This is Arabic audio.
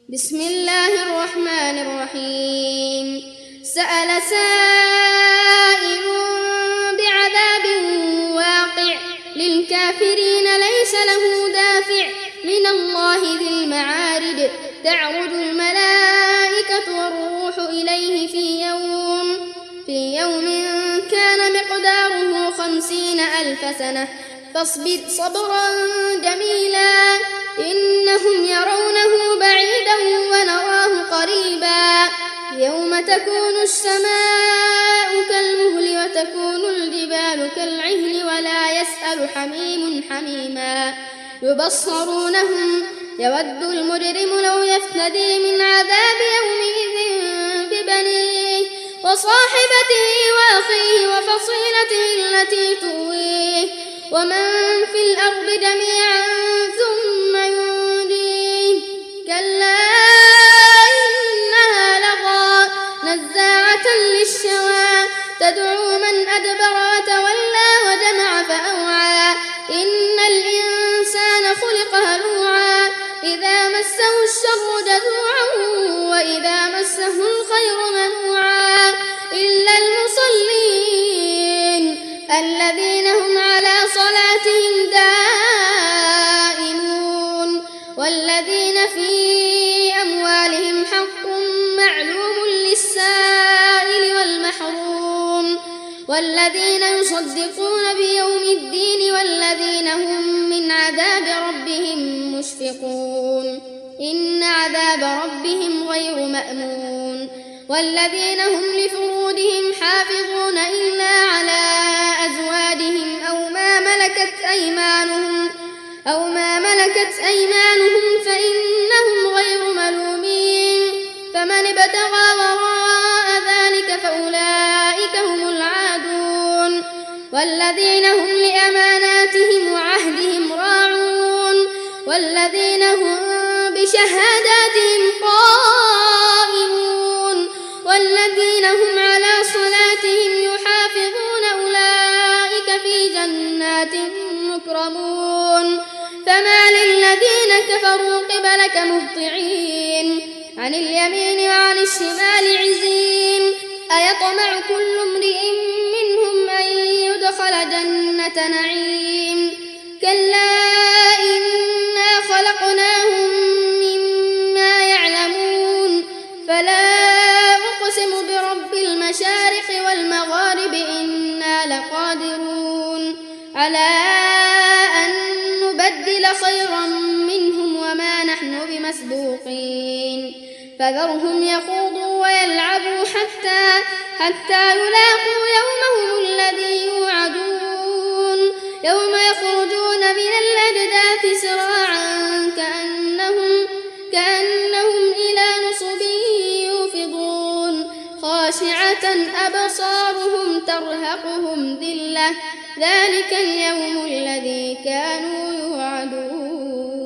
بسم الله الرحمن الرحيم. سأل سائل بعذاب واقع للكافرين ليس له دافع من الله ذي المعارج تعرج الملائكة والروح إليه في يوم كان مقداره 50,000 سنة فاصبر صبرا جميلا إنهم يرونه بعيدا ونراه قريبا يوم تكون السماء كالمهل وتكون الجبال كالعهن ولا يسأل حميم حميما يبصرونهم يود المجرم لو يفتدي من عذاب يومئذ ببنيه وصاحبته وأخيه وفصيلته التي تؤويه ومن في الأرض جميعا ثم ينجيه كلا إنها لظى نزاعة للشوى تدعو من أدبر وتولى وجمع فأوعى إن الإنسان خلق هلوعا إذا مسه الشر جزوعا وإذا مسه الخير منوعا إلا المصلين الذين هم على صلاتهم دائمون والذين في أموالهم حق معلوم للسائل والمحروم والذين يصدقون بيوم الدين والذين هم من عذاب ربهم مشفقون إن عذاب ربهم غير مأمون والذين هم لفروجهم حافظون إلا على أزواجهم أو ما ملكت أيمانهم فإنهم غير ملومين فمن ابتغى وراء ذلك فأولئك هم العادون والذين هم لأماناتهم وعهدهم راعون والذين هم بشهاداتهم قائمون والذين هم على صلاتهم يحافظون أولئك في جنات مكرمون فما للذين كفروا قبلك مهطعين عن اليمين وعن الشمال عزين أيطمع كل امرئ منهم أن يدخل جنة نعيم كلا إنا خلقناهم مما يعلمون فلا أقسم برب المشارق والمغارب إنا لقادرون على أن نبدل خيرا منهم وما نحن بمسبوقين فذرهم يخوضوا ويلعبوا حتى يلاقوا يومهم الذي يوعدون يوم يخرجون من الأجداث سراعا كأنهم إلى نصب يوفضون خاشعة أبصارهم ترهقهم ذلة ذلك اليوم الذي كانوا يوعدون.